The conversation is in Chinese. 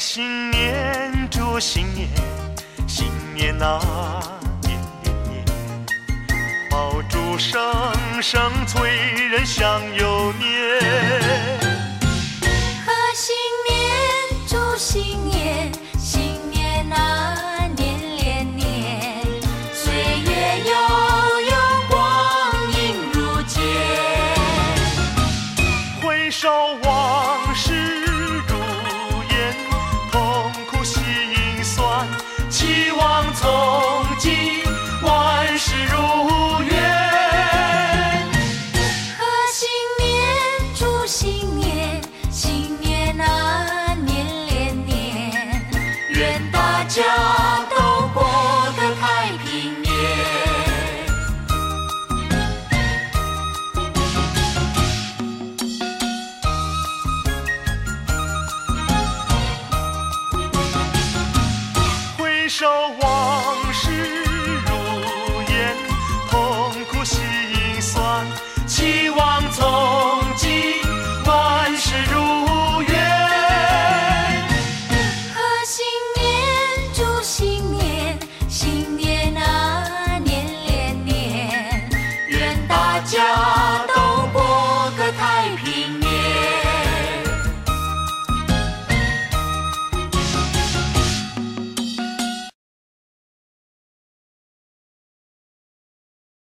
新年祝新年，新年啊年年年，爆竹声声催人想又年。 贺新年祝新年，新年啊年连年，岁月悠悠光阴如箭， 回首往事期望从今万事如愿。 贺新年祝新年，新年啊年连年，愿大家都过个太平年。 回首往事如烟，痛苦心酸，期望从